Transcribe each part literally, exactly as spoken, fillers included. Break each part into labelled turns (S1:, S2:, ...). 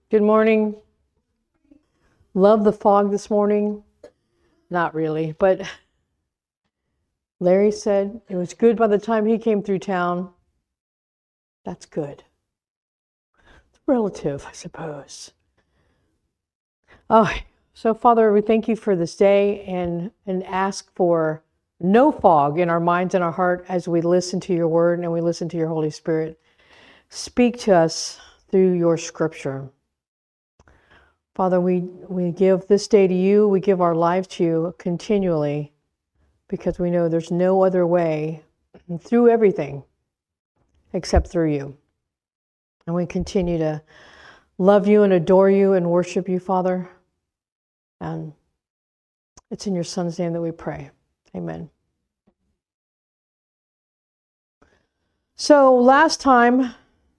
S1: Good morning. Love the fog this morning. Not really, but Larry said it was good by the time he came through town. That's good. It's relative, I suppose. Oh, so Father, we thank you for this day and, and ask for no fog in our minds and our heart as we listen to your word and we listen to your Holy Spirit. Speak to us through your scripture. Father, we, we give this day to you. We give our life to you continually because we know there's no other way through everything except through you. And we continue to love you and adore you and worship you, Father. And it's in your Son's name that we pray. Amen. So last time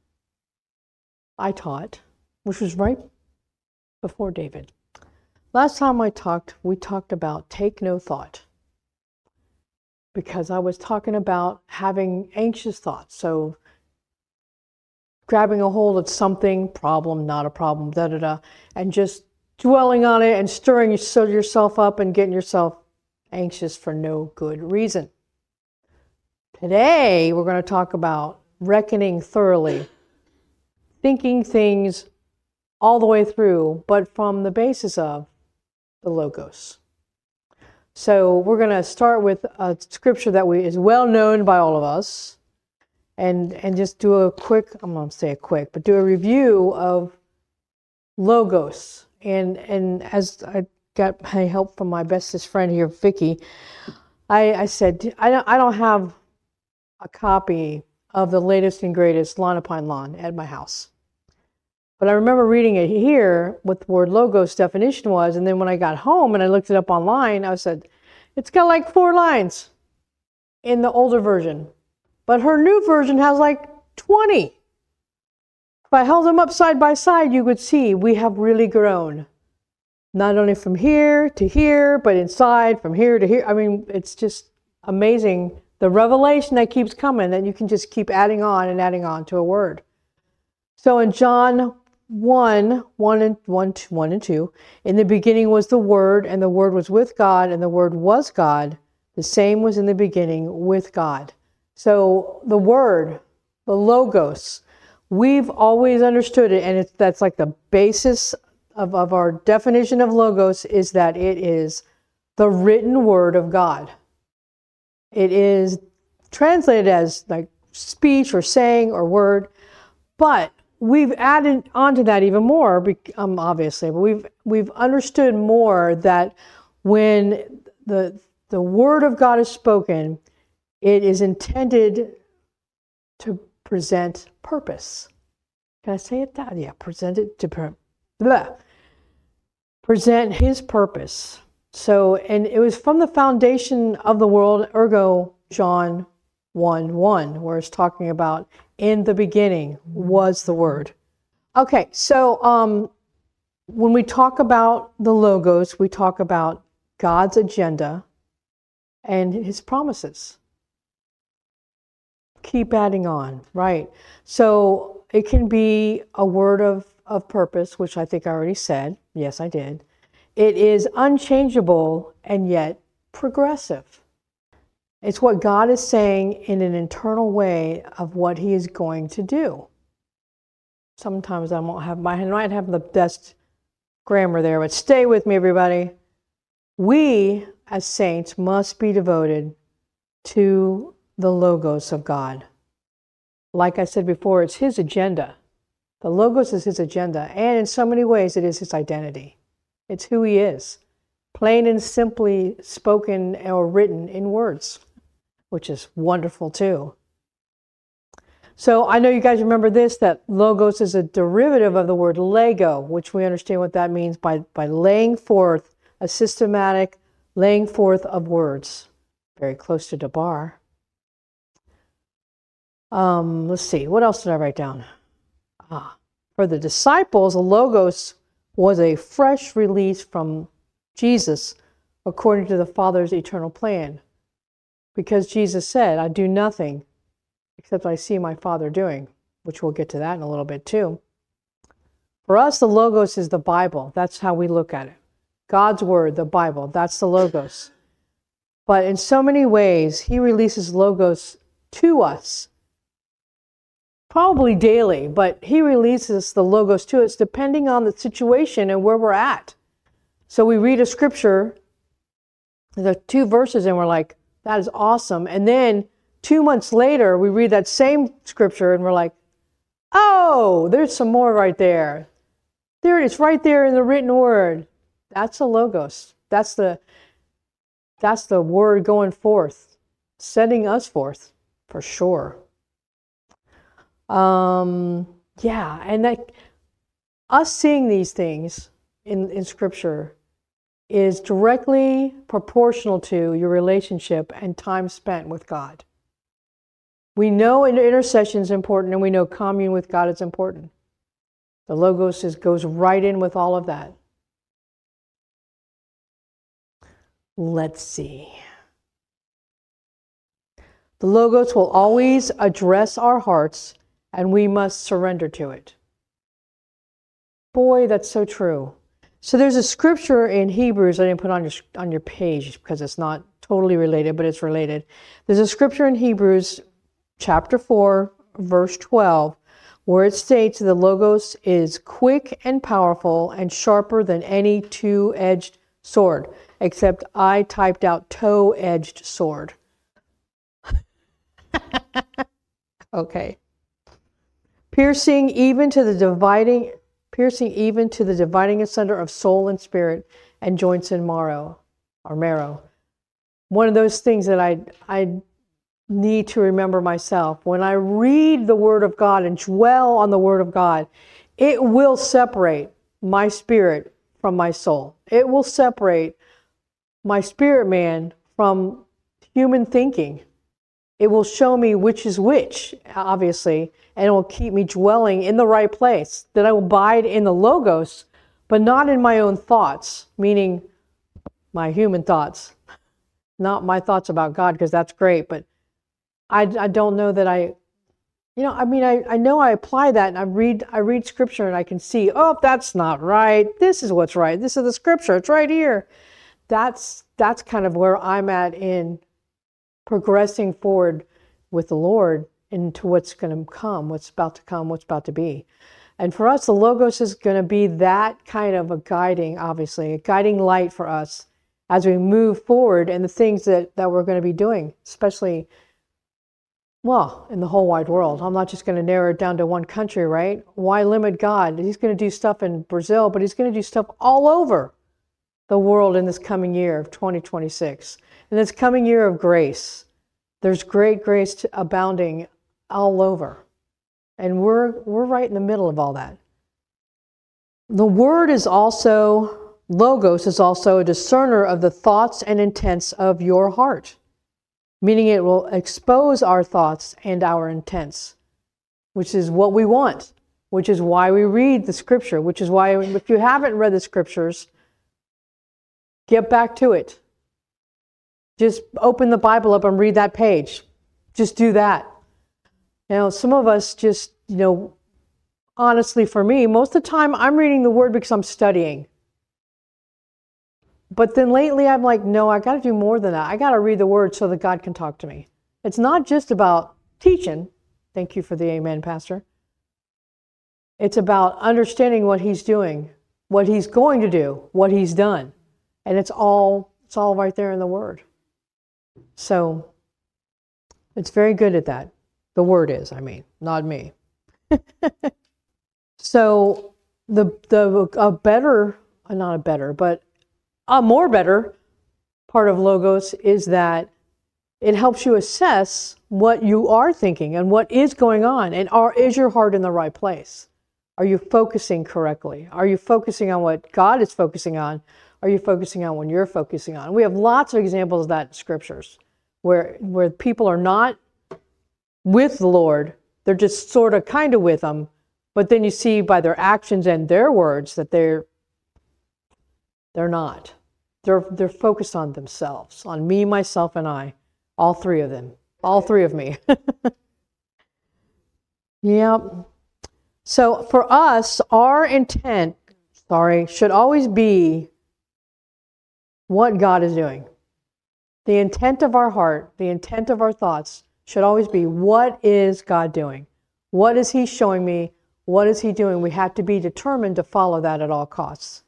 S1: I taught, which was right before David. Last time I talked, we talked about take no thought. Because I was talking about having anxious thoughts. So grabbing a hold of something, problem, not a problem, da da da, and just dwelling on it and stirring yourself up and getting yourself anxious for no good reason. Today, we're going to talk about reckoning thoroughly, thinking things all the way through, but from the basis of the Logos. So we're going to start with a scripture that we, is well known by all of us, and, and just do a quick, I'm going to say a quick, but do a review of Logos. And and as I got my help from my bestest friend here, Vicky, I, I said, I don't, I don't have a copy of the latest and greatest Lawn Upon Lawn at my house. But I remember reading it here, what the word Logos definition was, and then when I got home and I looked it up online, I said, it's got like four lines in the older version. But her new version has like twenty. If I held them up side by side, you could see we have really grown. Not only from here to here, but inside, from here to here. I mean, it's just amazing. The revelation that keeps coming, that you can just keep adding on and adding on to a word. So in John one, one and one, one and two, in the beginning was the Word, and the Word was with God, and the Word was God. The same was in the beginning with God. So the Word, the Logos, we've always understood it, and it's, that's like the basis of, of our definition of Logos, is that it is the written Word of God. It is translated as like speech or saying or word, but we've added onto that even more, um, obviously, but we've we've understood more that when the the Word of God is spoken, it is intended to present purpose. Can I say it that? Yeah, present it to per, blah, present His purpose. So, and it was from the foundation of the world, ergo John one one, where it's talking about in the beginning was the Word. Okay, so um, when we talk about the Logos, we talk about God's agenda and His promises. Keep adding on, right? So it can be a word of, of purpose, which I think I already said. Yes, I did. It is unchangeable and yet progressive. It's what God is saying in an internal way of what He is going to do. Sometimes I won't have my I might have the best grammar there, but stay with me, everybody. We, as saints, must be devoted to the Logos of God. Like I said before, it's His agenda. The Logos is His agenda, and in so many ways it is His identity. It's who He is, plain and simply spoken or written in words, which is wonderful too. So I know you guys remember this, that Logos is a derivative of the word Lego, which we understand what that means by, by laying forth a systematic laying forth of words. Very close to Debar. Um, let's see, what else did I write down? Ah, for the disciples, a Logos was a fresh release from Jesus according to the Father's eternal plan. Because Jesus said, I do nothing except I see my Father doing, which we'll get to that in a little bit too. For us, the Logos is the Bible. That's how we look at it. God's Word, the Bible, that's the Logos. But in so many ways, He releases Logos to us. Probably daily, but He releases the Logos to us depending on the situation and where we're at. So we read a scripture, the two verses, and we're like, that is awesome. And then two months later, we read that same scripture and we're like, oh, there's some more right there. There it is, right there in the written word. That's the Logos. That's the, that's the word going forth, setting us forth, for sure. Um, yeah, and that us seeing these things in, in Scripture is directly proportional to your relationship and time spent with God. We know intercession is important, and we know commune with God is important. The Logos is, goes right in with all of that. Let's see. The Logos will always address our hearts, and we must surrender to it. Boy, that's so true. So there's a scripture in Hebrews I didn't put on your on your page because it's not totally related, but it's related. There's a scripture in Hebrews chapter four, verse twelve, where it states the Logos is quick and powerful and sharper than any two-edged sword, except I typed out toe-edged sword. Okay. Piercing even to the dividing, piercing even to the dividing asunder of soul and spirit, and joints and marrow, or marrow. One of those things that I I need to remember myself. When I read the Word of God and dwell on the Word of God, it will separate my spirit from my soul. It will separate my spirit man from human thinking. It will show me which is which, obviously, and it will keep me dwelling in the right place, that I will abide in the Logos, but not in my own thoughts, meaning my human thoughts, not my thoughts about God, because that's great, but I, I don't know that I, you know, I mean, I, I know I apply that, and I read I read Scripture, and I can see, oh, that's not right. This is what's right. This is the Scripture. It's right here. That's that's kind of where I'm at in progressing forward with the Lord into what's going to come, what's about to come, what's about to be. And for us, the Logos is going to be that kind of a guiding, obviously, a guiding light for us as we move forward and the things that, that we're going to be doing, especially, well, in the whole wide world. I'm not just going to narrow it down to one country, right? Why limit God? He's going to do stuff in Brazil, but He's going to do stuff all over the world in this coming year of twenty twenty-six. In this coming year of grace, there's great grace to, abounding all over. And we're we're right in the middle of all that. The Word is also, Logos is also a discerner of the thoughts and intents of your heart, meaning it will expose our thoughts and our intents, which is what we want, which is why we read the Scripture, which is why if you haven't read the Scriptures, get back to it. Just open the Bible up and read that page. Just do that. You know, some of us just, you know, honestly for me, most of the time I'm reading the Word because I'm studying. But then lately I'm like, no, I got to do more than that. I got to read the Word so that God can talk to me. It's not just about teaching. Thank you for the amen, Pastor. It's about understanding what He's doing, what He's going to do, what He's done. And it's all, it's all right there in the Word. So it's very good at that. The Word is, I mean, not me. So the the a better, not a better, but a more better part of Logos is that it helps you assess what you are thinking and what is going on, and are is your heart in the right place? Are you focusing correctly? Are you focusing on what God is focusing on? Are you focusing on what you're focusing on? We have lots of examples of that in Scriptures where where people are not with the Lord. They're just sort of kind of with Him, but then you see by their actions and their words that they're they're not. They're they're focused on themselves, on me, myself, and I. All three of them. All three of me. Yep. So for us, our intent, sorry, should always be what God is doing. The intent of our heart, the intent of our thoughts should always be, what is God doing? What is he showing me? What is he doing? We have to be determined to follow that at all costs.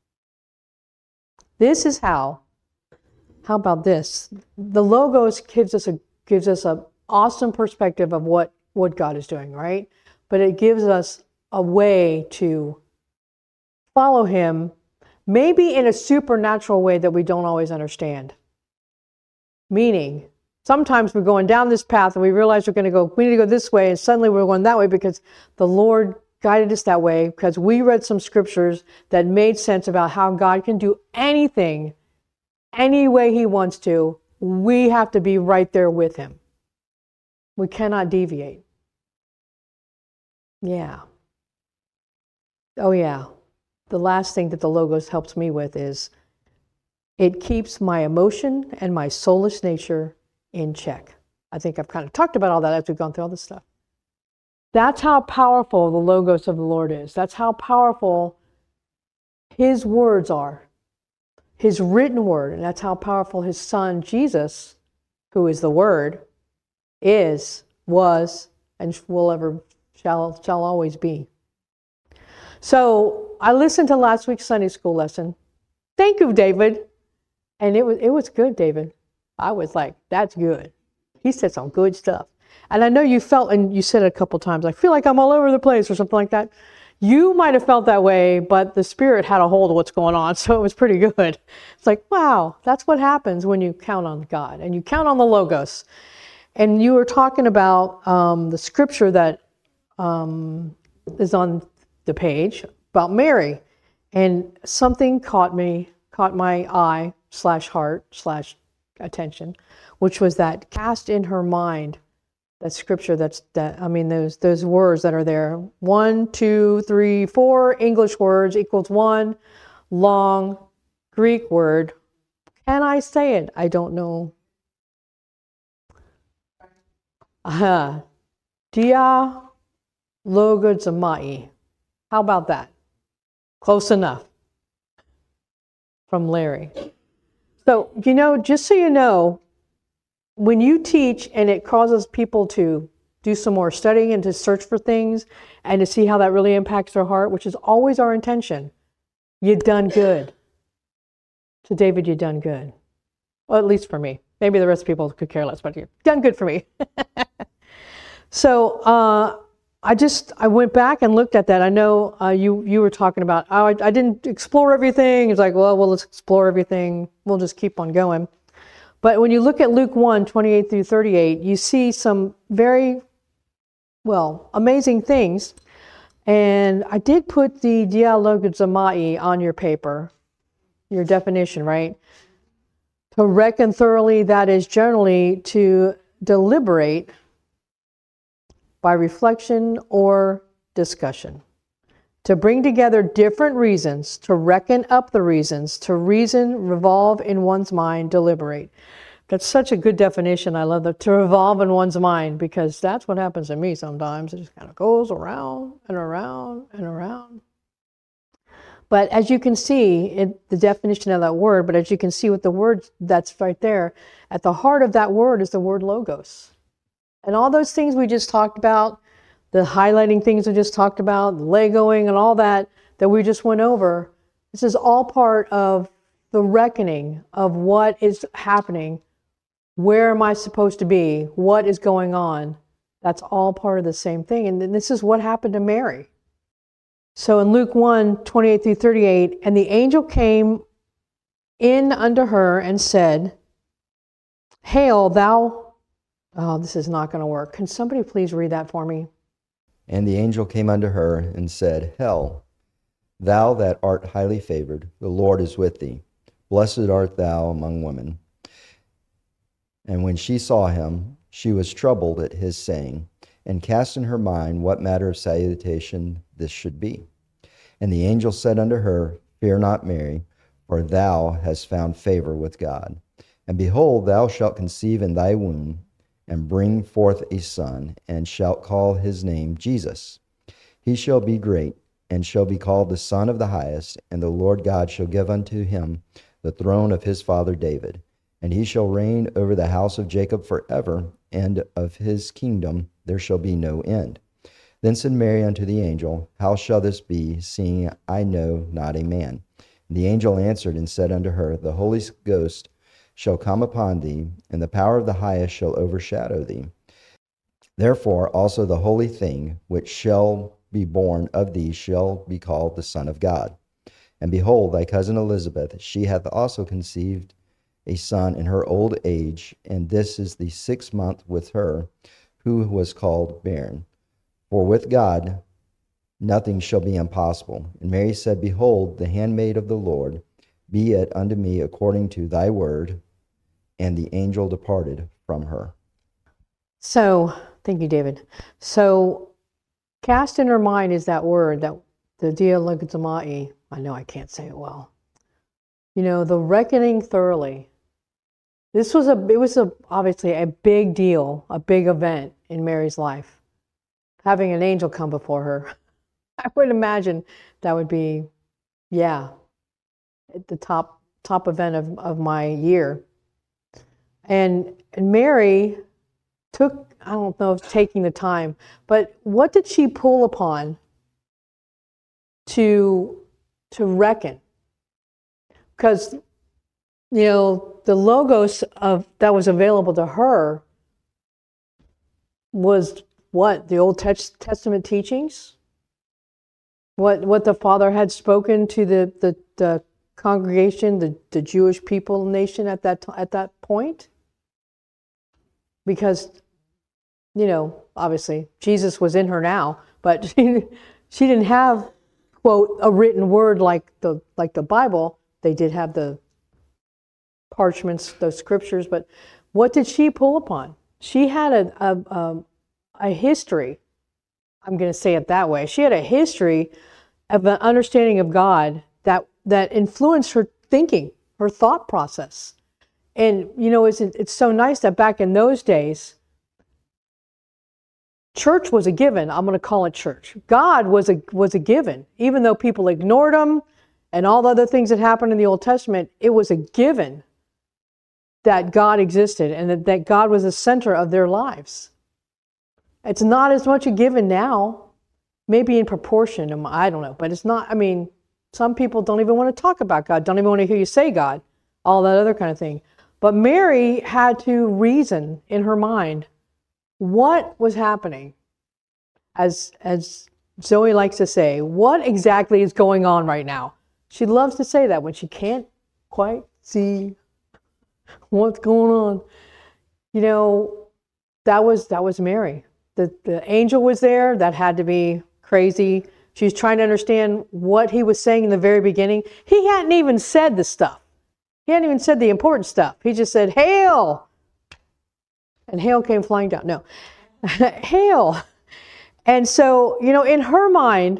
S1: This is how, how about this? The Logos gives us a gives us an awesome perspective of what, what God is doing, right? But it gives us a way to follow him, maybe in a supernatural way that we don't always understand. Meaning, sometimes we're going down this path and we realize we're going to go, we need to go this way, and suddenly we're going that way because the Lord guided us that way, because we read some scriptures that made sense about how God can do anything, any way he wants to. We have to be right there with him. We cannot deviate. Yeah. Oh yeah. The last thing that the Logos helps me with is it keeps my emotion and my soulish nature in check. I think I've kind of talked about all that as we've gone through all this stuff. That's how powerful the Logos of the Lord is. That's how powerful his words are. His written word. And that's how powerful his son, Jesus, who is the Word, is, was, and will ever, shall, shall always be. So I listened to last week's Sunday school lesson. Thank you, David. And it was it was good, David. I was like, that's good. He said some good stuff. And I know you felt, and you said it a couple times, I feel like I'm all over the place or something like that. You might have felt that way, but the Spirit had a hold of what's going on, so it was pretty good. It's like, wow, that's what happens when you count on God and you count on the Logos. And you were talking about um, the scripture that um, is on the page about Mary, and something caught me, caught my eye slash heart slash attention, which was that cast in her mind. That scripture, that's that. I mean, those those words that are there. One, two, three, four English words equals one long Greek word. Can I say it? I don't know. Uh, dia logizomai. How about that? Close enough. From Larry. So, you know, just so you know, when you teach and it causes people to do some more studying and to search for things and to see how that really impacts their heart, which is always our intention, you've done good. So, David, you've done good. Well, at least for me. Maybe the rest of people could care less, but you've done good for me. So, uh, I just, I went back and looked at that. I know uh, you you were talking about, oh, I, I didn't explore everything. It's like, well, well, let's explore everything. We'll just keep on going. But when you look at Luke one, twenty-eight through thirty-eight, you see some very, well, amazing things. And I did put the dialogizomai on your paper, your definition, right? To reckon thoroughly, that is generally to deliberate by reflection or discussion. To bring together different reasons, to reckon up the reasons, to reason, revolve in one's mind, deliberate. That's such a good definition. I love that, to revolve in one's mind, because that's what happens to me sometimes. It just kind of goes around and around and around. But as you can see, it, the definition of that word, but as you can see with the word that's right there, at the heart of that word is the word Logos. And all those things we just talked about, the highlighting things we just talked about, the Legoing and all that that we just went over, this is all part of the reckoning of what is happening. Where am I supposed to be? What is going on? That's all part of the same thing. And this is what happened to Mary. So in Luke one, twenty-eight through thirty-eight, and the angel came in unto her and said, Hail, thou... Oh, this is not going to work. Can somebody please read that for me?
S2: And the angel came unto her and said, Hail, thou that art highly favored, the Lord is with thee. Blessed art thou among women. And when she saw him, she was troubled at his saying, and cast in her mind what matter of salutation this should be. And the angel said unto her, Fear not, Mary, for thou hast found favor with God. And behold, thou shalt conceive in thy womb, and bring forth a son, and shalt call his name Jesus. He shall be great, and shall be called the Son of the Highest, and the Lord God shall give unto him the throne of his father David. And he shall reign over the house of Jacob forever, and of his kingdom there shall be no end. Then said Mary unto the angel, How shall this be, seeing I know not a man? And the angel answered and said unto her, The Holy Ghost shall come upon thee, and the power of the Highest shall overshadow thee. Therefore also the holy thing which shall be born of thee shall be called the Son of God. And behold, thy cousin Elizabeth, she hath also conceived a son in her old age, and this is the sixth month with her, who was called barren. For with God nothing shall be impossible. And Mary said, Behold, the handmaid of the Lord, be it unto me according to thy word. And the angel departed from her.
S1: So, thank you, David. So, cast in her mind is that word, that the dialogizomai. I know I can't say it well. You know, the reckoning thoroughly. This was a, it was a, obviously a big deal, a big event in Mary's life. Having an angel come before her. I would imagine that would be, yeah, at the top top event of, of my year. And, and Mary took, I don't know if taking the time, but what did she pull upon to, to reckon? Because, you know, the logos of that was available to her was what? The Old Testament teachings? What what the Father had spoken to the, the, the congregation, the, the Jewish people nation at that at that point? Because, you know, obviously Jesus was in her now, but she, she didn't have, quote, a written word like the like the Bible. They did have the parchments, those scriptures, but what did she pull upon? She had a a, a, a history. I'm going to say it that way. She had a history of an understanding of God that that influenced her thinking, her thought process. And, you know, it's, it's so nice that back in those days, church was a given. I'm going to call it church. God was a was a given. Even though people ignored him and all the other things that happened in the Old Testament, it was a given that God existed and that, that God was the center of their lives. It's not as much a given now, maybe in proportion, I don't know, but it's not, I mean, some people don't even want to talk about God, don't even want to hear you say God, all that other kind of thing. But Mary had to reason in her mind what was happening. As, as Zoe likes to say, what exactly is going on right now? She loves to say that when she can't quite see what's going on. You know, that was that was Mary. The, the angel was there. That had to be crazy. She was trying to understand what he was saying in the very beginning. He hadn't even said the stuff. He hadn't even said the important stuff. He just said, hail. And hail came flying down. No. Hail. And so, you know, in her mind,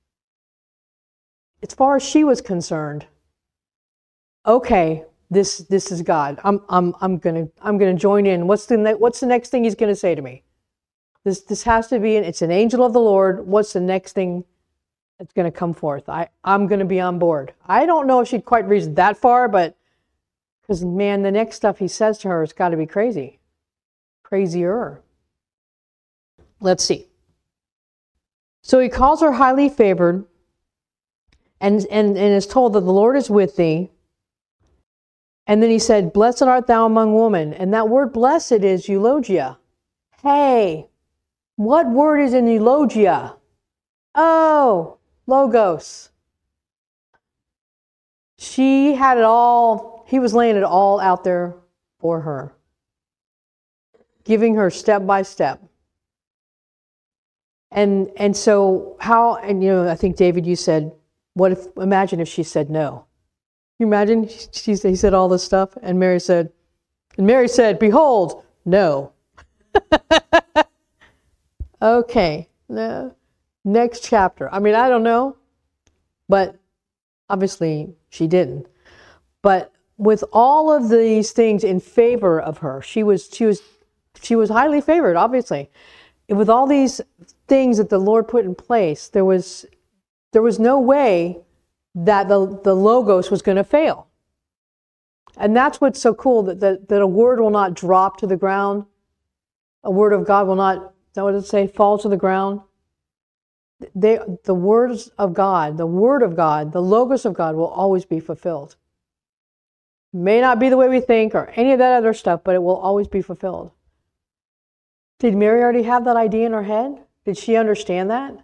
S1: as far as she was concerned, okay, this this is God. I'm I'm I'm gonna I'm gonna join in. What's the ne- what's the next thing he's gonna say to me? This this has to be an, it's an angel of the Lord. What's the next thing that's gonna come forth? I I'm gonna be on board. I don't know if she'd quite reached that far, but because man, the next stuff he says to her has got to be crazy, crazier. Let's see. So he calls her highly favored, and and and is told that the Lord is with thee. And then he said, blessed art thou among women. And that word blessed is eulogia. Hey, what word is in eulogia? Oh, logos. She had it all, he was laying it all out there for her. Giving her step by step. And and so how, and you know, I think David, you said, what if, imagine if she said no. You imagine she, he said all this stuff, and Mary said, and Mary said, behold, no. Okay, no. Next chapter. I mean, I don't know, but obviously she didn't. But with all of these things in favor of her, she was she was she was highly favored, obviously. With all these things that the Lord put in place, there was there was no way that the, the Logos was going to fail. And that's what's so cool, that, that, that a word will not drop to the ground. A word of God will not, is that what it say, fall to the ground? They, the words of God, the word of God, the Logos of God will always be fulfilled. May not be the way we think or any of that other stuff, but it will always be fulfilled. Did Mary already have that idea in her head? Did she understand that?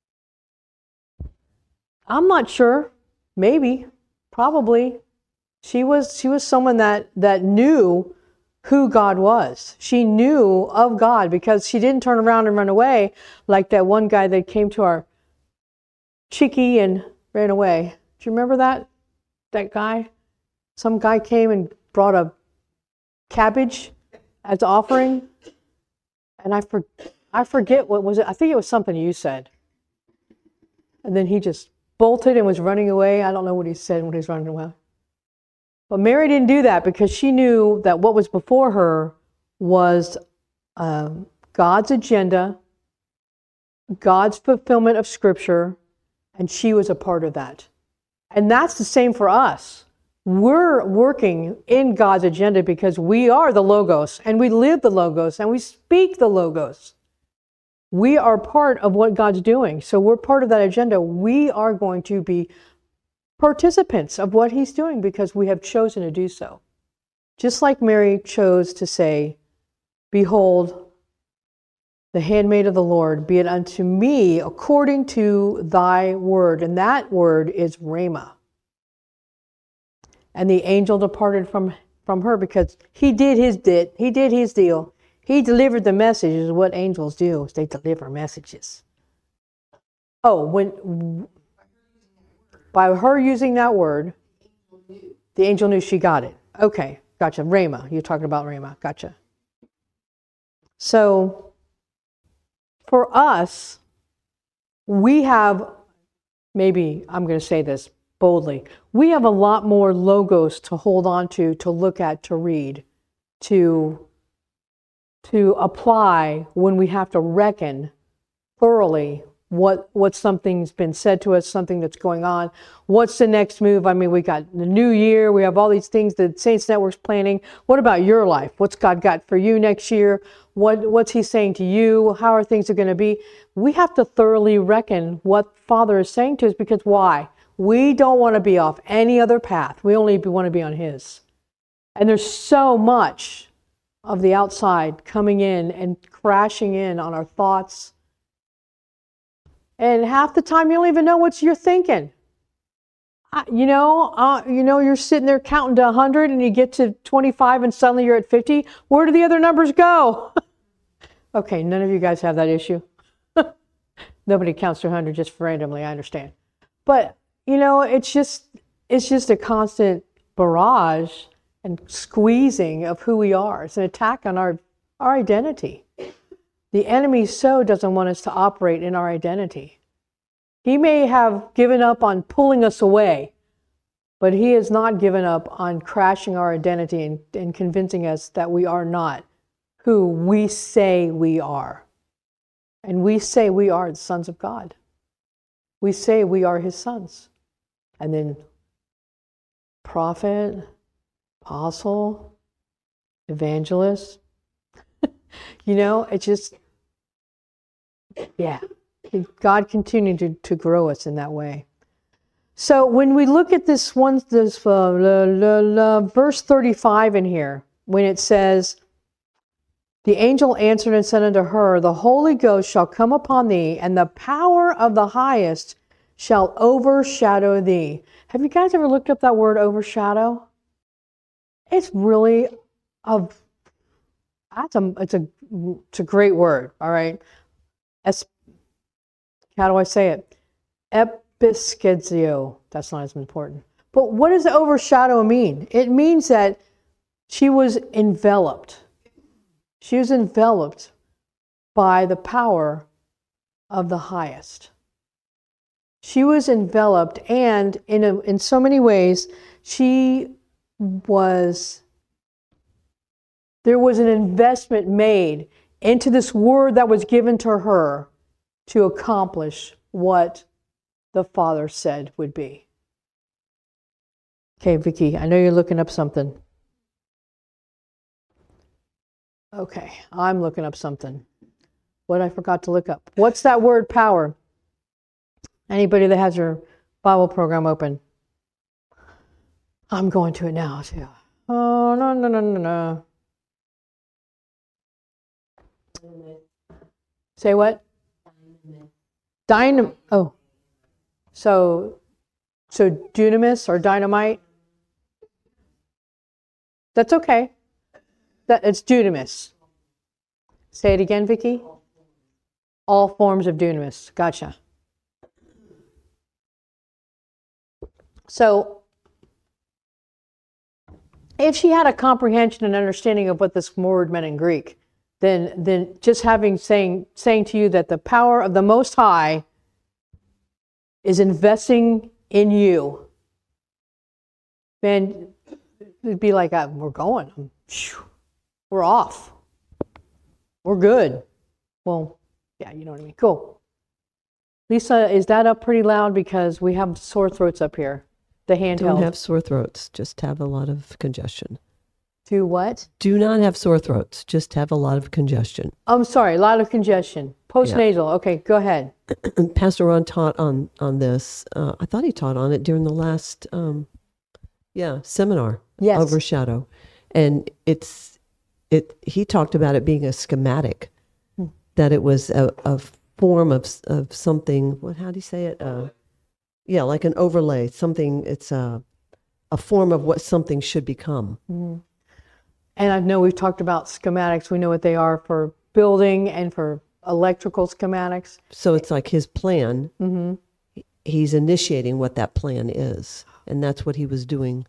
S1: I'm not sure. Maybe. Probably. She was she was someone that, that knew who God was. She knew of God because she didn't turn around and run away like that one guy that came to our chickie and ran away. Do you remember that? That guy? Some guy came and brought a cabbage as offering. And I for, I forget what was it. I think it was something you said. And then he just bolted and was running away. I don't know what he said when he was running away. But Mary didn't do that because she knew that what was before her was um, God's agenda, God's fulfillment of Scripture, and she was a part of that. And that's the same for us. We're working in God's agenda because we are the Logos, and we live the Logos, and we speak the Logos. We are part of what God's doing. So we're part of that agenda. We are going to be participants of what He's doing because we have chosen to do so. Just like Mary chose to say, "Behold, the handmaid of the Lord, be it unto me according to thy word." And that word is Rhema. And the angel departed from, from her because he did his did he did his deal. He delivered the messages. What angels do is they deliver messages. Oh, when by her using that word, the angel knew she got it. Okay, gotcha. Rhema. You're talking about Rhema. Gotcha. So, for us, we have, maybe I'm going to say this boldly, we have a lot more logos to hold on to, to look at, to read, to, to apply when we have to reckon thoroughly what what something's been said to us, something that's going on. What's the next move? I mean, we got the new year. We have all these things that Saints Network's planning. What about your life? What's God got for you next year? What What's He saying to you? How are things are going to be? We have to thoroughly reckon what Father is saying to us because why? We don't want to be off any other path. We only want to be on His. And there's so much of the outside coming in and crashing in on our thoughts. And half the time you don't even know what you're thinking. Uh, you know, uh, you know, you're sitting there counting to one hundred and you get to twenty-five and suddenly you're at fifty. Where do the other numbers go? Okay, none of you guys have that issue. Nobody counts to one hundred just randomly, I understand. But, you know, it's just it's just a constant barrage and squeezing of who we are. It's an attack on our, our identity. The enemy so doesn't want us to operate in our identity. He may have given up on pulling us away, but he has not given up on crashing our identity and, and convincing us that we are not who we say we are. And we say we are the sons of God. We say we are His sons. And then prophet, apostle, evangelist. You know, it just, yeah, God continued to, to grow us in that way. So when we look at this one, this uh, la, la, la, verse thirty-five in here, when it says, the angel answered and said unto her, the Holy Ghost shall come upon thee, and the power of the highest shall overshadow thee. Have you guys ever looked up that word overshadow? It's really a That's a, it's a, it's a great word, all right? Es, how do I say it? Episkizio. That's not as important. But what does overshadow mean? It means that she was enveloped. She was enveloped by the power of the highest. She was enveloped, and in a, in so many ways, she was... There was an investment made into this word that was given to her to accomplish what the Father said would be. Okay, Vicki, I know you're looking up something. Okay, I'm looking up something. What I forgot to look up. What's that word power? Anybody that has your Bible program open. I'm going to it now, too. Oh, no, no, no, no, no. Say what? Dynam. Oh. So, so dunamis or dynamite? That's okay. That it's dunamis. Say it again, Vicki. All forms of dunamis. Gotcha. So, if she had a comprehension and understanding of what this word meant in Greek, then then just having saying saying to you that the power of the Most High is investing in you, man, it'd be like, uh, we're going, we're off, we're good. Well, yeah, you know what I mean. Cool. Lisa, is that up pretty loud? Because we have sore throats up here. The handheld.
S3: Don't have sore throats, just have a lot of congestion.
S1: Do what?
S3: Do not have sore throats, just have a lot of congestion.
S1: I'm sorry, a lot of congestion. Postnasal. Yeah. Okay, go ahead.
S3: Pastor Ron taught on, on this. Uh, I thought he taught on it during the last, um, yeah, seminar.
S1: Yes.
S3: Overshadow. And it's, it. he talked about it being a schematic, hmm. that it was a, a form of of something, what, how do you say it? Uh, yeah, like an overlay, something, it's a, a form of what something should become.
S1: Mm-hmm. And I know we've talked about schematics. We know what they are for building and for electrical schematics.
S3: So it's like his plan.
S1: Mm-hmm.
S3: He's initiating what that plan is. And that's what he was doing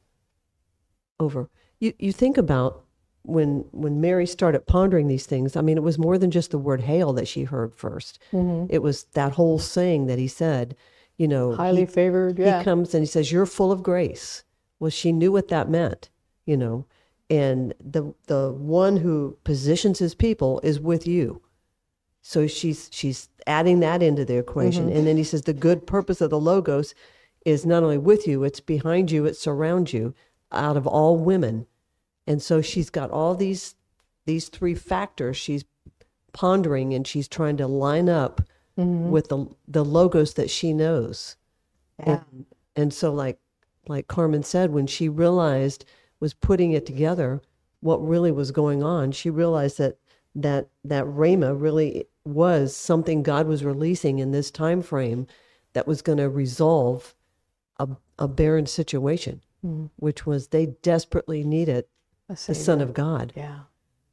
S3: over. You you think about when when Mary started pondering these things, I mean, it was more than just the word hail that she heard first.
S1: Mm-hmm.
S3: It was that whole saying that he said, you know.
S1: Highly
S3: he,
S1: favored, yeah.
S3: He comes and he says, you're full of grace. Well, she knew what that meant, you know. And the the one who positions his people is with you. So she's she's adding that into the equation. Mm-hmm. And then he says the good purpose of the Logos is not only with you, it's behind you, it surrounds you out of all women. And so she's got all these these three factors she's pondering, and she's trying to line up mm-hmm. with the the Logos that she knows.
S1: Yeah.
S3: And, and so like like Carmen said, when she realized, was putting it together, what really was going on, she realized that that that Rhema really was something God was releasing in this time frame that was going to resolve a, a barren situation, mm-hmm. which was they desperately needed the Son of God.
S1: Yeah.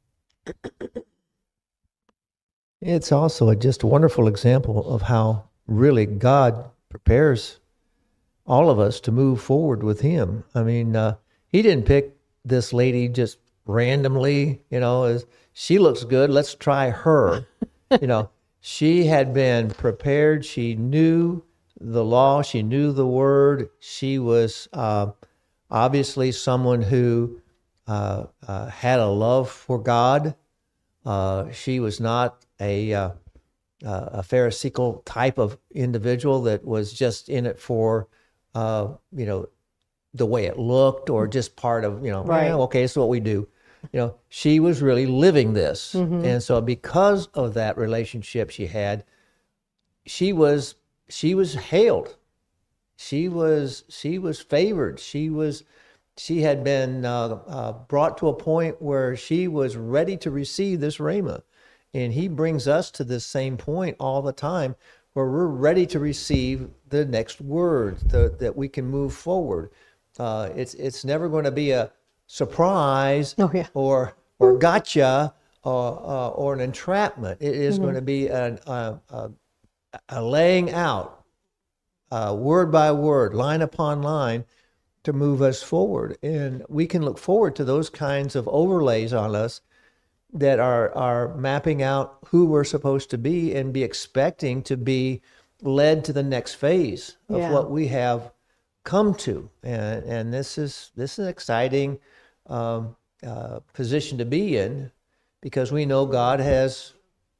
S4: It's also a just wonderful example of how really God prepares all of us to move forward with Him. I mean, uh, He didn't pick this lady just randomly, you know, as she looks good, let's try her. You know, she had been prepared. She knew the law. She knew the word. She was uh, obviously someone who uh, uh, had a love for God. Uh, she was not a, uh, uh, a Pharisaical type of individual that was just in it for, uh, you know, the way it looked, or just part of, you know,
S1: right.
S4: eh, okay, it's what we do. You know, she was really living this. Mm-hmm. And so because of that relationship she had, she was, she was hailed. She was, she was favored. She was, she had been uh, uh, brought to a point where she was ready to receive this Rhema. And He brings us to this same point all the time, where we're ready to receive the next word, the, that we can move forward. Uh, it's it's never going to be a surprise
S1: oh, yeah.
S4: or or gotcha or uh, or an entrapment. It is mm-hmm. going to be an, uh, a, a laying out, uh, word by word, line upon line, to move us forward. And we can look forward to those kinds of overlays on us that are are mapping out who we're supposed to be, and be expecting to be led to the next phase of
S1: yeah.
S4: what we have come to. And and this is this is an exciting um, uh, position to be in, because we know God has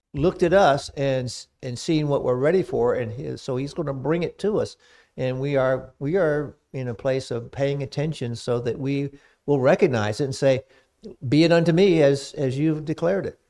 S4: looked at us and and seen what we're ready for, and his, so he's going to bring it to us, and we are we are in a place of paying attention so that we will recognize it and say, "Be it unto me as as you've declared it."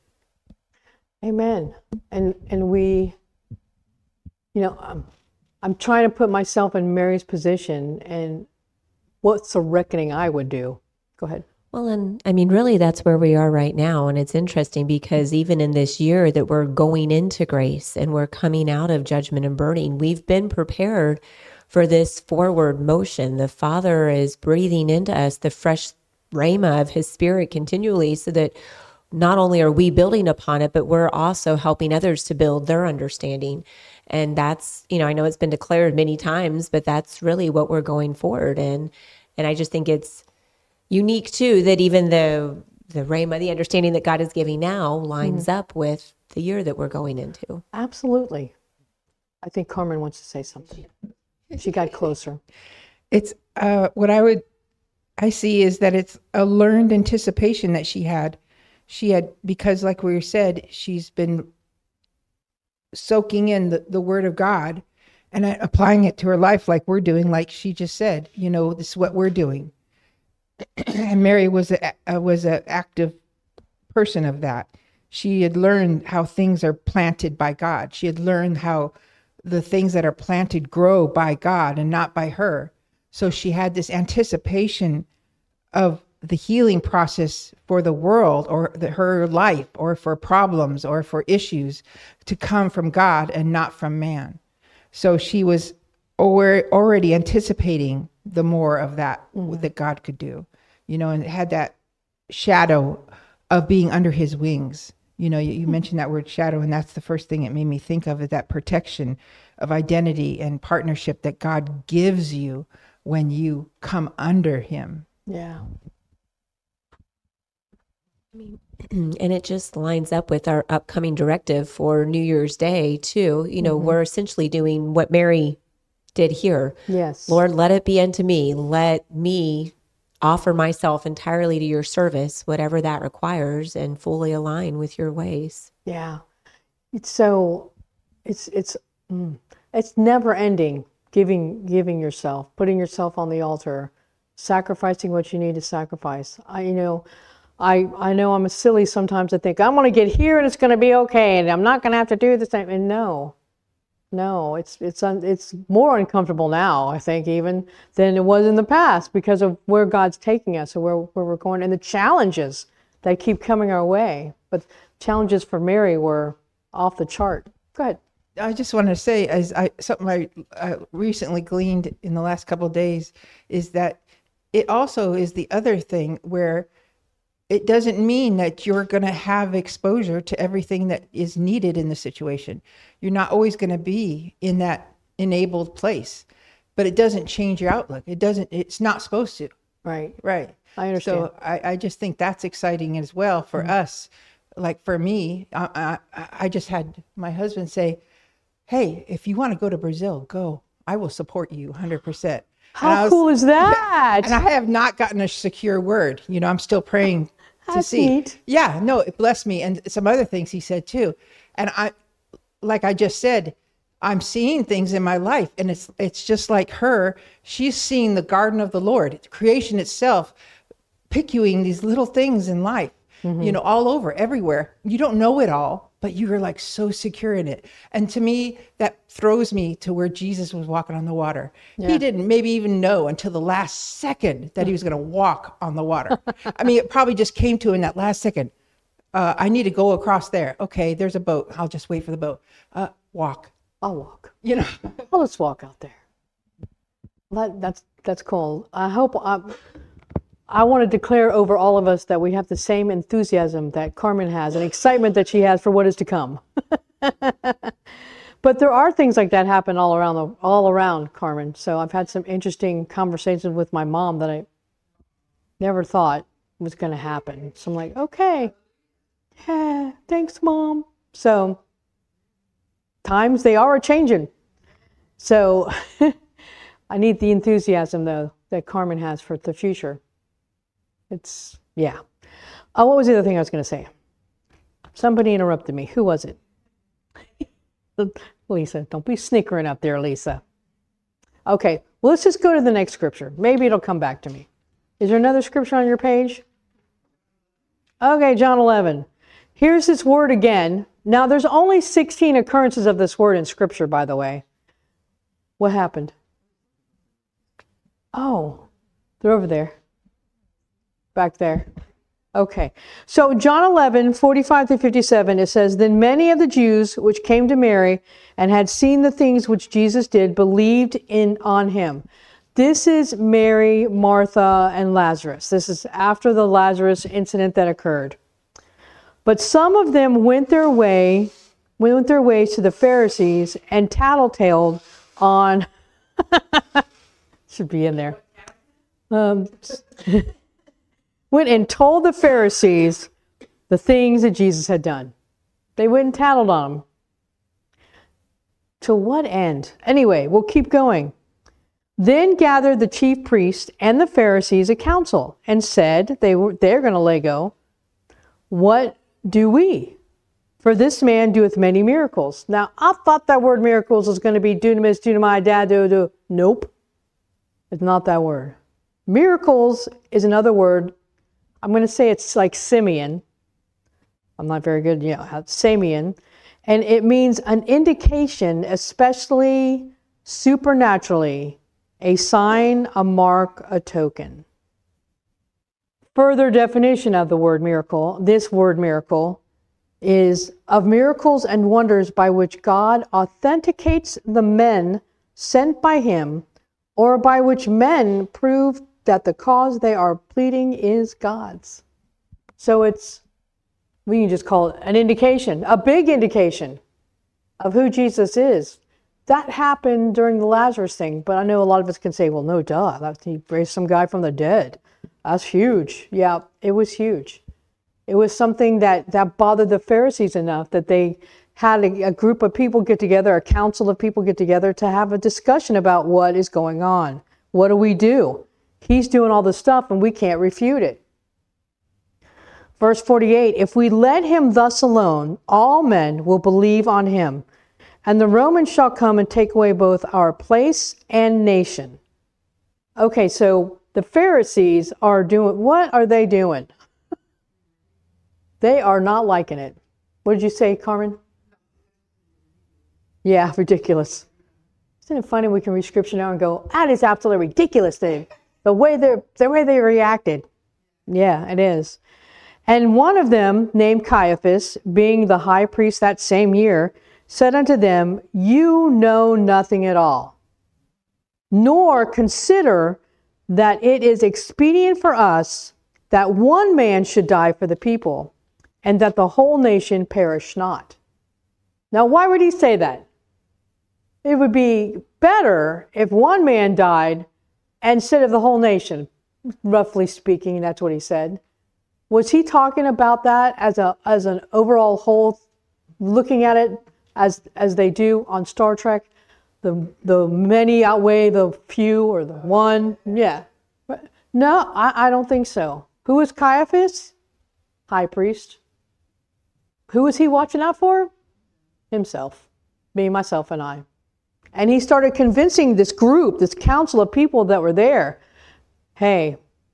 S1: Amen. And and we, you know, I'm, I'm trying to put myself in Mary's position, and what's the reckoning I would do? Go ahead.
S5: Well, and I mean, really, that's where we are right now. And it's interesting because even in this year that we're going into grace and we're coming out of judgment and burning, we've been prepared for this forward motion. The Father is breathing into us the fresh rhema of his Spirit continually, so that not only are we building upon it, but we're also helping others to build their understanding. And that's, you know, I know it's been declared many times, but that's really what we're going forward in. And I just think it's unique too that even the the rhema, the understanding that God is giving now, lines mm-hmm. up with the year that we're going into.
S1: Absolutely. I think Carmen wants to say something. She got closer.
S6: It's uh, what I would I see is that it's a learned anticipation that she had. She had, because like we said, she's been soaking in the, the word of God and applying it to her life like we're doing, like she just said, you know, this is what we're doing. And Mary was a, a was an active person of that. She had learned how things are planted by God. She had learned how the things that are planted grow by God and not by her. So she had this anticipation of the healing process for the world or the, her life or for problems or for issues to come from God and not from man. So she was already anticipating the more of that mm-hmm. that God could do, you know, and it had that shadow of being under his wings. You know, you, you mentioned that word shadow, and that's the first thing it made me think of, is that protection of identity and partnership that God gives you when you come under him.
S1: Yeah.
S5: And it just lines up with our upcoming directive for New Year's Day too. You know, mm-hmm. we're essentially doing what Mary did here.
S1: Yes.
S5: Lord, let it be unto me. Let me offer myself entirely to your service, whatever that requires, and fully align with your ways.
S1: Yeah. It's so, it's, it's, mm, it's never ending, giving, giving yourself, putting yourself on the altar, sacrificing what you need to sacrifice. I, you know, I, I know I'm silly sometimes to think I'm going to get here and it's going to be okay. And I'm not going to have to do this thing. And no, no, it's, it's, un, it's more uncomfortable now, I think, even than it was in the past, because of where God's taking us and where, where we're going and the challenges that keep coming our way. But challenges for Mary were off the chart. Go ahead.
S6: I just want to say, as I, something I uh, recently gleaned in the last couple of days, is that it also is the other thing where it doesn't mean that you're going to have exposure to everything that is needed in the situation. You're not always going to be in that enabled place, but it doesn't change your outlook. It doesn't, it's not supposed to.
S1: Right.
S6: Right.
S1: I understand.
S6: So I, I just think that's exciting as well for mm-hmm. us. Like for me, I, I, I just had my husband say, hey, if you want to go to Brazil, go. I will support you one hundred percent.
S1: How was, cool is that?
S6: And I have not gotten a secure word. You know, I'm still praying to
S1: That's
S6: see.
S1: Neat.
S6: Yeah, no, it blessed me. And some other things he said too. And I, like I just said, I'm seeing things in my life, and it's it's just like her. She's seeing the garden of the Lord, creation itself, picking these little things in life, mm-hmm. you know, all over, everywhere. You don't know it all, but you are like so secure in it. And to me, that throws me to where Jesus was walking on the water. Yeah. He didn't maybe even know until the last second that he was going to walk on the water. I mean, it probably just came to him in that last second. Uh, I need to go across there. Okay, there's a boat. I'll just wait for the boat. Uh, walk.
S1: I'll walk.
S6: You know,
S1: well, let's walk out there. That, that's that's cool. I hope I, I want to declare over all of us that we have the same enthusiasm that Carmen has and excitement that she has for what is to come. But there are things like that happen all around the all around Carmen. So I've had some interesting conversations with my mom that I never thought was going to happen. So I'm like, okay, yeah, thanks, Mom. So times they are changing. So I need the enthusiasm, though, that Carmen has for the future. It's, yeah. Oh, what was the other thing I was going to say? Somebody interrupted me. Who was it? Lisa, don't be snickering up there, Lisa. Okay, well, let's just go to the next scripture. Maybe it'll come back to me. Is there another scripture on your page? Okay, John eleven. Here's this word again. Now, there's only sixteen occurrences of this word in scripture, by the way. What happened? Oh, they're over there. Back there. Okay. So John eleven, forty-five through fifty-seven, it says, Then many of the Jews which came to Mary and had seen the things which Jesus did believed in on him. This is Mary, Martha, and Lazarus. This is after the Lazarus incident that occurred. But some of them went their way, went their ways to the Pharisees and tattletaled on, should be in there, um, went and told the Pharisees the things that Jesus had done. They went and tattled on him. To what end? Anyway, we'll keep going. Then gathered the chief priests and the Pharisees a council and said, they were, they're going to lay go, what do we? For this man doeth many miracles. Now, I thought that word miracles was going to be dunamis, dunamai, dad, do, do. Nope. It's not that word. Miracles is another word. I'm going to say it's like Simeon. I'm not very good, you know, Simeon. And it means an indication, especially supernaturally, a sign, a mark, a token. Further definition of the word miracle, this word miracle, is of miracles and wonders by which God authenticates the men sent by him, or by which men prove that the cause they are pleading is God's. So it's, we can just call it an indication, a big indication of who Jesus is. That happened during the Lazarus thing, but I know a lot of us can say, well, no, duh, that, he raised some guy from the dead. That's huge. Yeah, it was huge. It was something that, that bothered the Pharisees enough that they had a, a group of people get together, a council of people get together to have a discussion about what is going on. What do we do? He's doing all this stuff and we can't refute it. Verse forty-eight, if we let him thus alone, all men will believe on him, and the Romans shall come and take away both our place and nation. Okay, so the Pharisees are doing, what are they doing? They are not liking it. What did you say, Carmen? Yeah, ridiculous. Isn't it funny we can read scripture now and go, that is absolutely ridiculous, thing. The way they the way they reacted. Yeah, it is. And one of them, named Caiaphas, being the high priest that same year, said unto them, you know nothing at all, nor consider that it is expedient for us that one man should die for the people, and that the whole nation perish not. Now, why would he say that? It would be better if one man died instead of the whole nation, roughly speaking, that's what he said. Was he talking about that as a as an overall whole, looking at it as as they do on Star Trek? The the many outweigh the few, or the one? Yeah. No, I, I don't think so. Who was Caiaphas? High priest. Who was he watching out for? Himself. Me, myself, and I. And he started convincing this group, this council of people that were there, hey,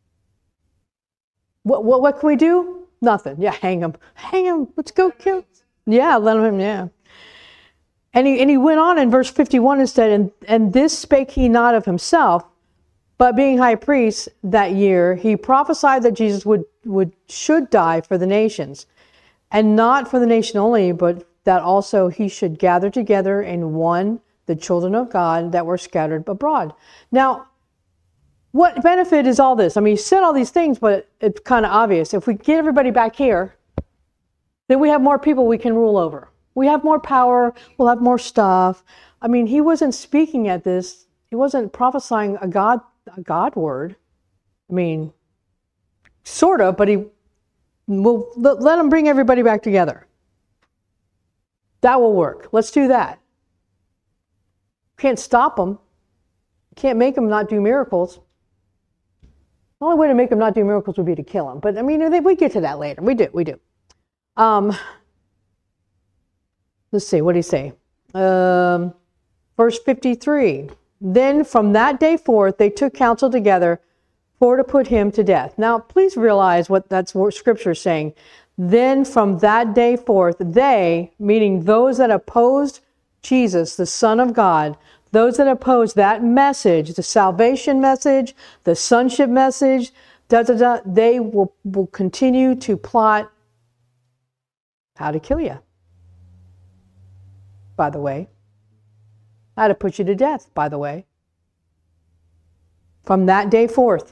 S1: what what, what can we do? Nothing. Yeah, hang him. Hang him. Let's go kill him. Yeah, let him, yeah. And he, and he went on in verse fifty-one instead, and, and this spake he not of himself, but being high priest that year, he prophesied that Jesus would, would should die for the nations, and not for the nation only, but that also he should gather together in one the children of God that were scattered abroad. Now, what benefit is all this? I mean, he said all these things, but it's kind of obvious. If we get everybody back here, then we have more people we can rule over. We have more power. We'll have more stuff. I mean, he wasn't speaking at this. He wasn't prophesying a God, a God word. I mean, sort of, but he will let, let him bring everybody back together. That will work. Let's do that. Can't stop them. Can't make them not do miracles. The only way to make them not do miracles would be to kill them. But I mean, we get to that later. We do, we do. Um, let's see, what do you say? Um, verse fifty-three. Then from that day forth, they took counsel together for to put him to death. Now, please realize what that's what Scripture is saying. Then from that day forth, they, meaning those that opposed Jesus, the Son of God, those that opposed that message, the salvation message, the sonship message, da da da, they will, will continue to plot how to kill you. By the way, how to put you to death, by the way. From that day forth.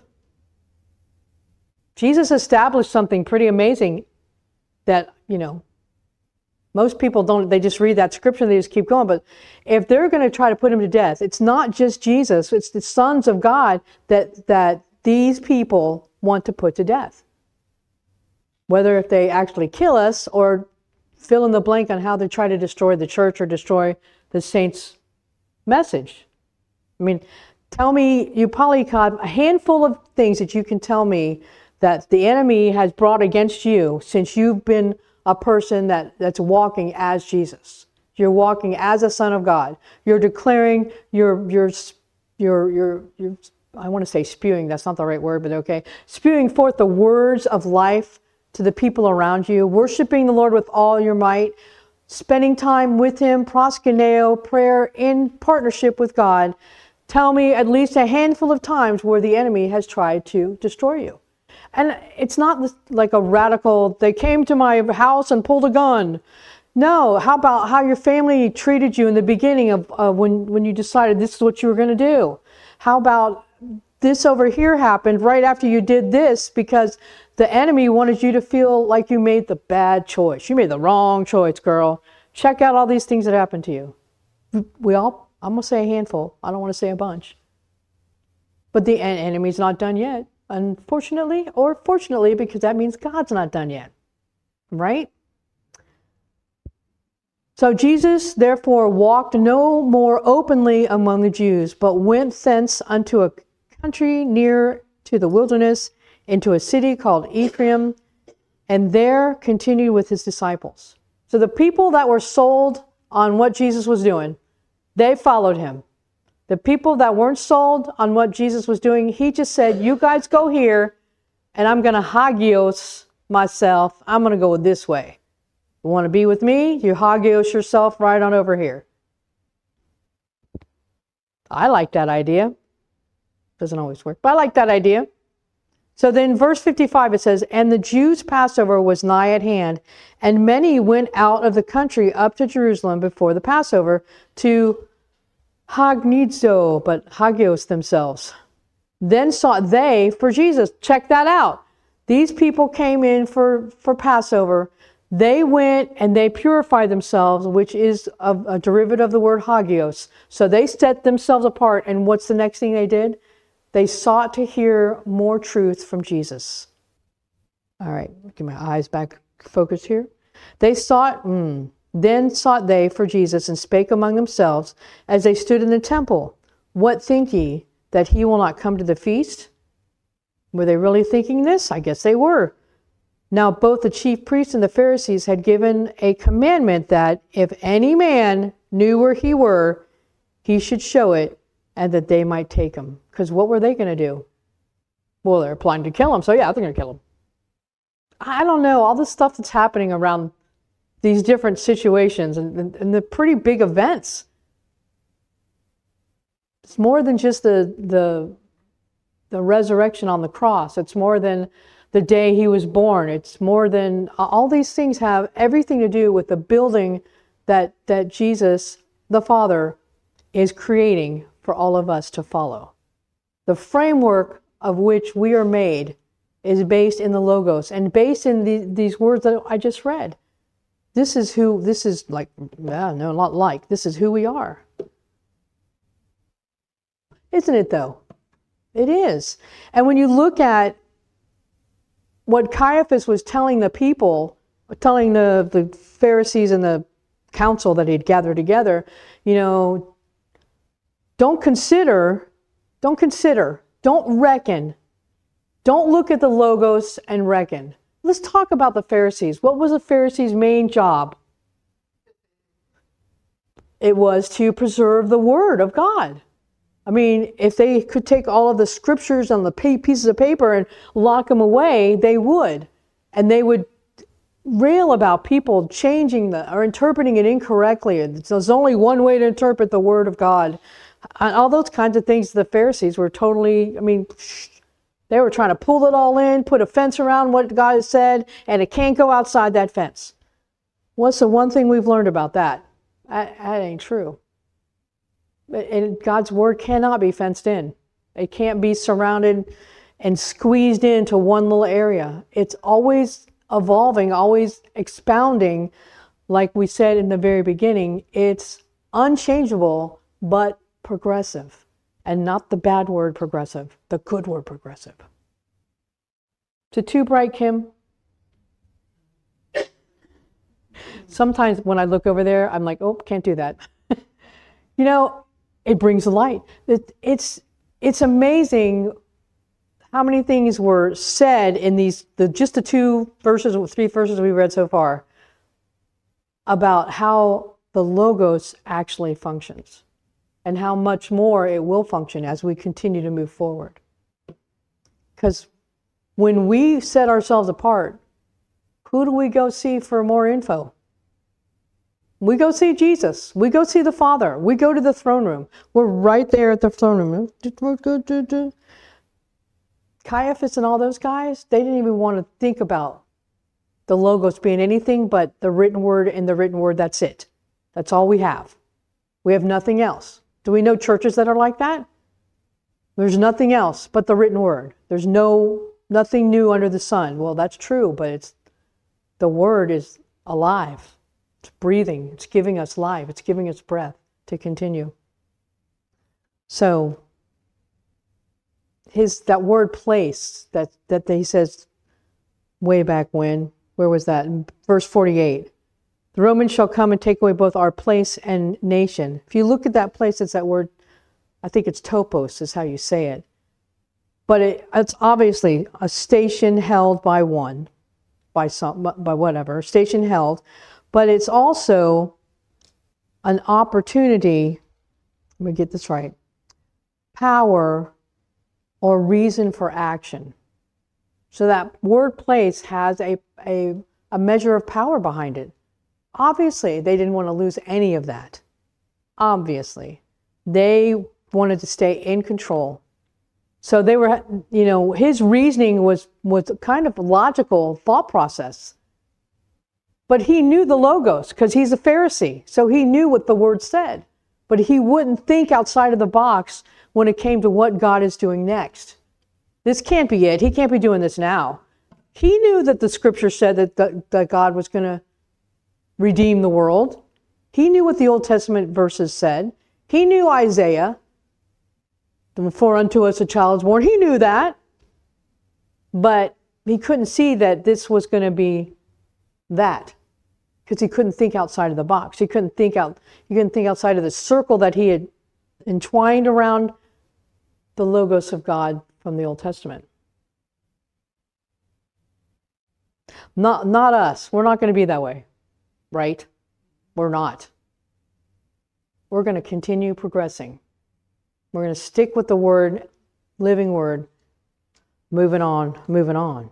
S1: Jesus established something pretty amazing that, you know, most people don't, they just read that scripture and they just keep going. But if they're going to try to put him to death, it's not just Jesus, it's the sons of God that, that these people want to put to death. Whether if they actually kill us or fill in the blank on how they try to destroy the church or destroy the saints' message. I mean, tell me, you probably got a handful of things that you can tell me that the enemy has brought against you since you've been a person that, that's walking as Jesus. You're walking as a son of God. You're declaring, you're, you're, you're, you're, you're I want to say spewing, that's not the right word, but okay. Spewing forth the words of life to the people around you, worshiping the Lord with all your might, spending time with him, proskuneo, prayer in partnership with God. Tell me at least a handful of times where the enemy has tried to destroy you. And it's not like a radical, they came to my house and pulled a gun. No, how about how your family treated you in the beginning of uh, when, when you decided this is what you were going to do? How about this over here happened right after you did this because the enemy wanted you to feel like you made the bad choice. You made the wrong choice, girl. Check out all these things that happened to you. We all, I'm going to say a handful. I don't want to say a bunch. But the enemy's not done yet. Unfortunately, or fortunately, because that means God's not done yet. Right? So Jesus, therefore, walked no more openly among the Jews, but went thence unto a country near to the wilderness, into a city called Ephraim, and there continued with his disciples. So the people that were sold on what Jesus was doing, they followed him. The people that weren't sold on what Jesus was doing, he just said, you guys go here, and I'm going to hagios myself. I'm going to go this way. You want to be with me? You hagios yourself right on over here. I like that idea. Doesn't always work, but I like that idea. So then verse fifty-five, it says, and the Jews' Passover was nigh at hand, and many went out of the country up to Jerusalem before the Passover to hagnizo, but hagios themselves. Then sought they for Jesus. Check that out. These people came in for, for Passover. They went and they purified themselves, which is a, a derivative of the word hagios. So they set themselves apart, and what's the next thing they did? They sought to hear more truth from Jesus. All right, get my eyes back focused here. They sought, mm, then sought they for Jesus, and spake among themselves as they stood in the temple. What think ye, that he will not come to the feast? Were they really thinking this? I guess they were. Now both the chief priests and the Pharisees had given a commandment that if any man knew where he were, he should show it, and that they might take him. Because what were they going to do? Well, they're planning to kill him, so yeah, they're going to kill him. I don't know, all this stuff that's happening around these different situations and, and, and the pretty big events. It's more than just the, the, the resurrection on the cross. It's more than the day he was born. It's more than, all these things have everything to do with the building that, that Jesus, the Father, is creating for all of us to follow. The framework of which we are made is based in the Logos and based in the, these words that I just read. This is who, this is like, yeah, no, not like, this is who we are. Isn't it though? It is. And when you look at what Caiaphas was telling the people, telling the, the Pharisees and the council that he'd gathered together, you know, don't consider, don't consider, don't reckon, don't look at the Logos and reckon. Let's talk about the Pharisees. What was the Pharisees' main job? It was to preserve the Word of God. I mean, if they could take all of the scriptures on the pieces of paper and lock them away, they would. And they would rail about people changing the, or interpreting it incorrectly. There's only one way to interpret the Word of God. All those kinds of things, the Pharisees were totally, I mean, they were trying to pull it all in, put a fence around what God has said, and it can't go outside that fence. What's the one thing we've learned about that? That, that ain't true. And God's Word cannot be fenced in. It can't be surrounded and squeezed into one little area. It's always evolving, always expounding. Like we said in the very beginning, it's unchangeable, but progressive. And not the bad word progressive, the good word progressive. To too bright, Kim? Sometimes when I look over there, I'm like, oh, can't do that. You know, it brings light. It, it's it's amazing how many things were said in these, the, just the two verses, three verses we read so far, about how the Logos actually functions and how much more it will function as we continue to move forward. Because when we set ourselves apart, who do we go see for more info? We go see Jesus. We go see the Father. We go to the throne room. We're right there at the throne room. Caiaphas and all those guys, they didn't even want to think about the Logos being anything but the written word and the written word, that's it. That's all we have. We have nothing else. Do we know churches that are like that? There's nothing else but the written word. There's no nothing new under the sun. Well, that's true, but it's the word is alive. It's breathing. It's giving us life. It's giving us breath to continue. So his that word place that that he says way back when, where was that? In verse forty-eight. The Romans shall come and take away both our place and nation. If you look at that place, it's that word, I think it's topos is how you say it. But it, it's obviously a station held by one, by some, by whatever, station held. But it's also an opportunity, let me get this right, power or reason for action. So that word place has a, a, a measure of power behind it. Obviously, they didn't want to lose any of that. Obviously. They wanted to stay in control. So they were, you know, his reasoning was, was kind of a logical thought process. But he knew the Logos because he's a Pharisee. So he knew what the word said. But he wouldn't think outside of the box when it came to what God is doing next. This can't be it. He can't be doing this now. He knew that the scripture said that, that, that God was going to redeem the world. He knew what the Old Testament verses said. He knew Isaiah. For unto us a child is born. He knew that. But he couldn't see that this was going to be that. Because he couldn't think outside of the box. He couldn't think out, he couldn't think outside of the circle that he had entwined around the Logos of God from the Old Testament. Not, not us. We're not going to be that way. Right? We're not. We're going to continue progressing. We're going to stick with the word, living word, moving on, moving on.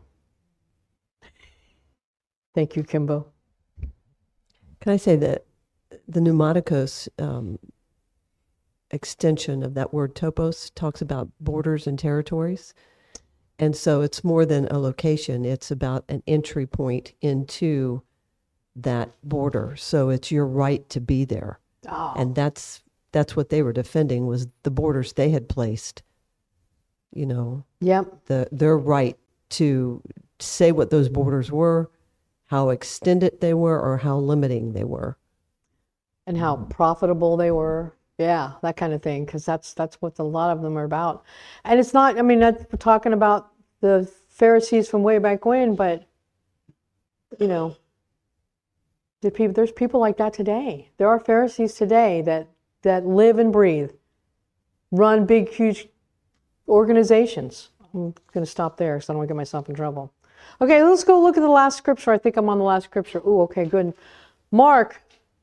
S1: Thank you, Kimbo.
S3: Can I say that the pneumaticos um, extension of that word topos talks about borders and territories. And so it's more than a location. It's about an entry point into that border. So it's your right to be there.
S1: Oh.
S3: And that's that's what they were defending, was the borders they had placed. You know,
S1: Yep.
S3: the their right to say what those borders were, how extended they were, or how limiting they were.
S1: And how profitable they were. Yeah, that kind of thing. Because that's that's what a lot of them are about. And it's not, I mean, that's, we're talking about the Pharisees from way back when, but, you know, the people, there's people like that today. There are Pharisees today that, that live and breathe, run big, huge organizations. I'm going to stop there because I don't want to get myself in trouble. Okay, let's go look at the last scripture. I think I'm on the last scripture. Ooh, okay, good. Mark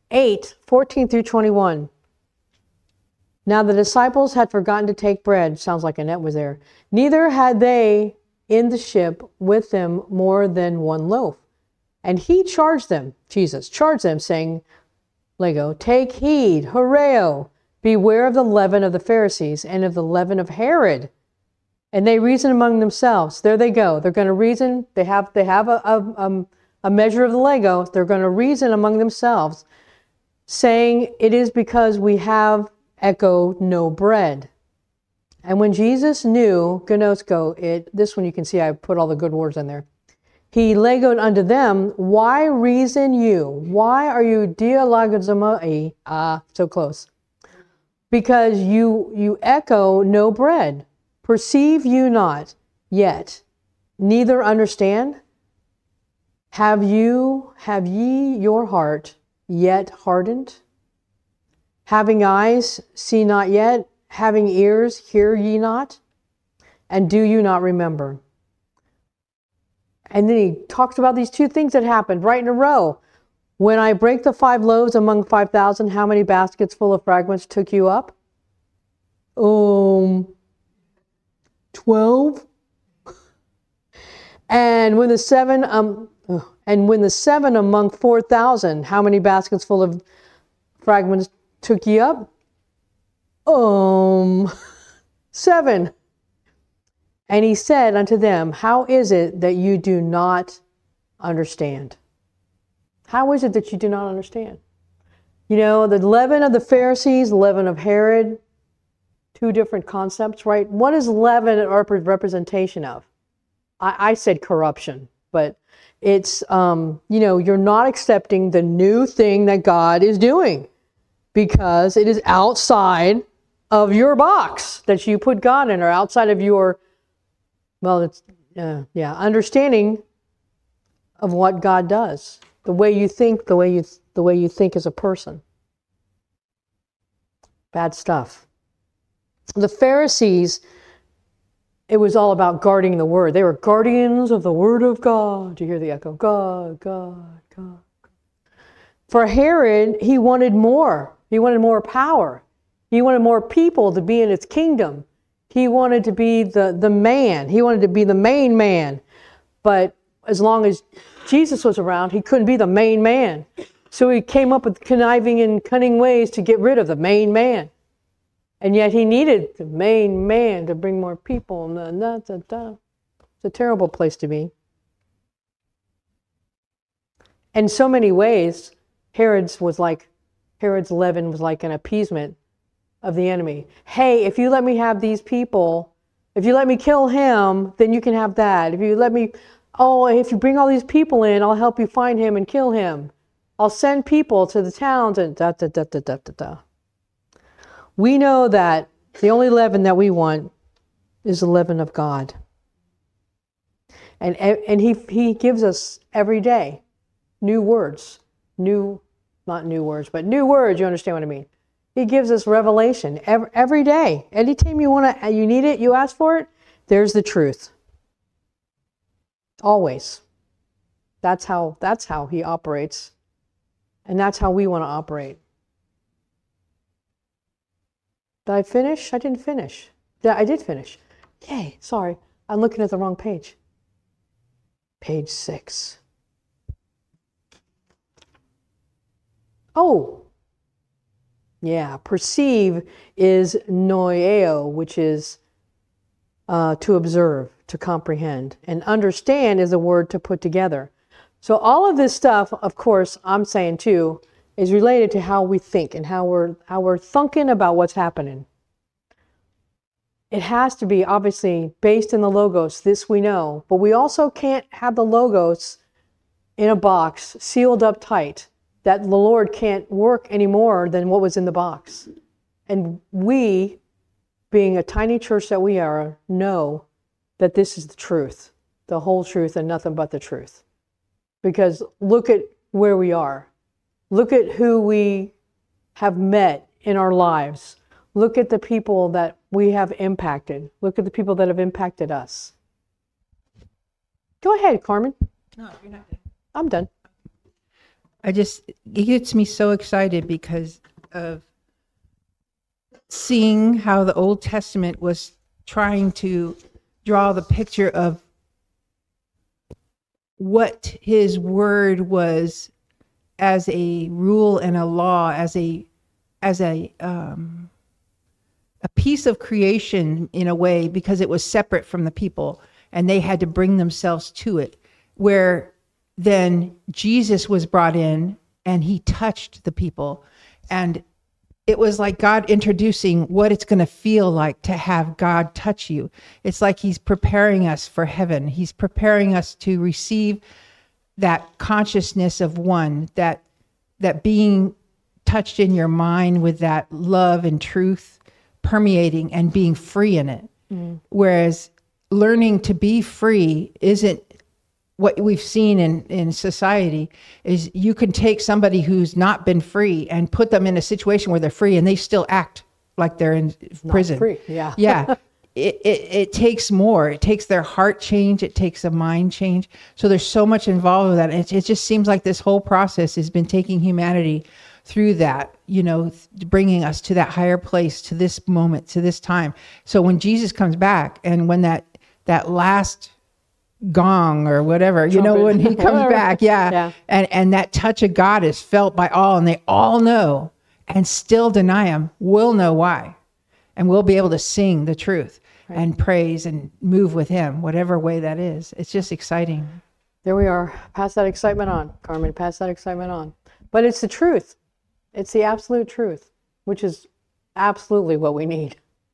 S1: eight, fourteen through twenty-one. Now the disciples had forgotten to take bread. Sounds like Annette was there. Neither had they in the ship with them more than one loaf. And he charged them, Jesus charged them, saying, Lego, take heed, horeo, beware of the leaven of the Pharisees and of the leaven of Herod. And they reason among themselves. There they go. They're going to reason. They have they have a, a, um, a measure of the Lego. They're going to reason among themselves, saying, it is because we have, echo, no bread. And when Jesus knew, gnosko, it, this one you can see I put all the good words in there. He legoed unto them, why reason you? Why are you dialogizomai? Ah, so close. Because you you echo no bread. Perceive you not yet, neither understand? Have you, have ye your heart yet hardened? Having eyes, see not yet, having ears, hear ye not? And do you not remember? And then he talks about these two things that happened right in a row. When I break the five loaves among five thousand, how many baskets full of fragments took you up? Um, twelve. And when the seven, um, and when the seven among four thousand, how many baskets full of fragments took ye up? Um, seven. And he said unto them, how is it that you do not understand? How is it that you do not understand? You know, the leaven of the Pharisees, the leaven of Herod, two different concepts, right? What is leaven a representation of? I, I said corruption, but it's, um, you know, you're not accepting the new thing that God is doing because it is outside of your box that you put God in, or outside of your, well, it's, uh, yeah, understanding of what God does, the way you think, the way you, the way you think as a person. Bad stuff. The Pharisees, it was all about guarding the word. They were guardians of the word of God. Do you hear the echo? God, God, God. For Herod, he wanted more. He wanted more power. He wanted more people to be in his kingdom. He wanted to be the, the man. He wanted to be the main man. But as long as Jesus was around, he couldn't be the main man. So he came up with conniving and cunning ways to get rid of the main man. And yet he needed the main man to bring more people. Da, da, da, da. It's a terrible place to be. In so many ways, Herod's was like, Herod's leaven was like an appeasement of the enemy. Hey, if you let me have these people, if you let me kill him, then you can have that. If you let me, oh, if you bring all these people in, I'll help you find him and kill him. I'll send people to the towns and da da da da da da da. We know that the only leaven that we want is the leaven of God. And, and he, he gives us every day new words, new, not new words, but new words, you understand what I mean. He gives us revelation every, every day. Anytime you want to, you need it, you ask for it, there's the truth. Always. That's how, that's how he operates. And that's how we want to operate. Did I finish? I didn't finish. Yeah, I did finish. Yay, sorry. I'm looking at the wrong page. Page six. Oh. Yeah, perceive is noeo, which is uh, to observe, to comprehend. And understand is a word to put together. So all of this stuff, of course, I'm saying too, is related to how we think and how we're how we're thinking about what's happening. It has to be obviously based in the Logos, this we know, but we also can't have the Logos in a box, sealed up tight, that the Lord can't work any more than what was in the box. And we, being a tiny church that we are, know that this is the truth, the whole truth and nothing but the truth. Because look at where we are. Look at who we have met in our lives. Look at the people that we have impacted. Look at the people that have impacted us. Go ahead, Carmen.
S6: No, you're not done.
S1: I'm done.
S6: I just, it gets me so excited because of seeing how the Old Testament was trying to draw the picture of what his word was as a rule and a law, as a as a um, a piece of creation in a way, because it was separate from the people and they had to bring themselves to it. Where then Jesus was brought in and he touched the people, and it was like God introducing what it's going to feel like to have God touch you. It's like he's preparing us for heaven. He's preparing us to receive that consciousness of one, that that being touched in your mind with that love and truth permeating and being free in it. Mm. Whereas learning to be free isn't what we've seen in, in society. Is you can take somebody who's not been free and put them in a situation where they're free and they still act like they're in
S1: Not
S6: prison.
S1: Free. Yeah.
S6: Yeah. It, it, it takes more. It takes their heart change. It takes a mind change. So there's so much involved with that. It, it just seems like this whole process has been taking humanity through that, you know, bringing us to that higher place, to this moment, to this time. So when Jesus comes back, and when that that last gong or whatever, you know, when he comes back, yeah,
S1: yeah,
S6: and and that touch of God is felt by all, and they all know, and still deny him, we'll know why, and we'll be able to sing the truth, right, and praise and move with him, whatever way that is. It's just exciting.
S1: There we are. Pass that excitement on, Carmen. Pass that excitement on. But it's the truth. It's the absolute truth, which is absolutely what we need.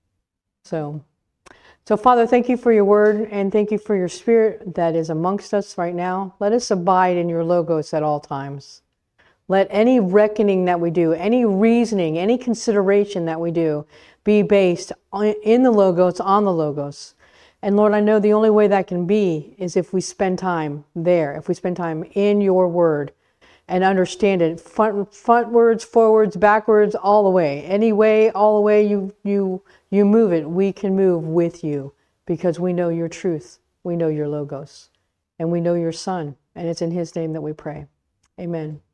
S1: So, so Father, thank you for your word, and thank you for your spirit that is amongst us right now. Let us abide in your logos at all times. Let any reckoning that we do, any reasoning, any consideration that we do be based on, in the logos, on the logos. And Lord, I know the only way that can be is if we spend time there, if we spend time in your word and understand it front, frontwards, forwards, backwards, all the way. Any way, all the way you, you, you move it, we can move with you, because we know your truth. We know your logos, and we know your Son, and it's in his name that we pray. Amen.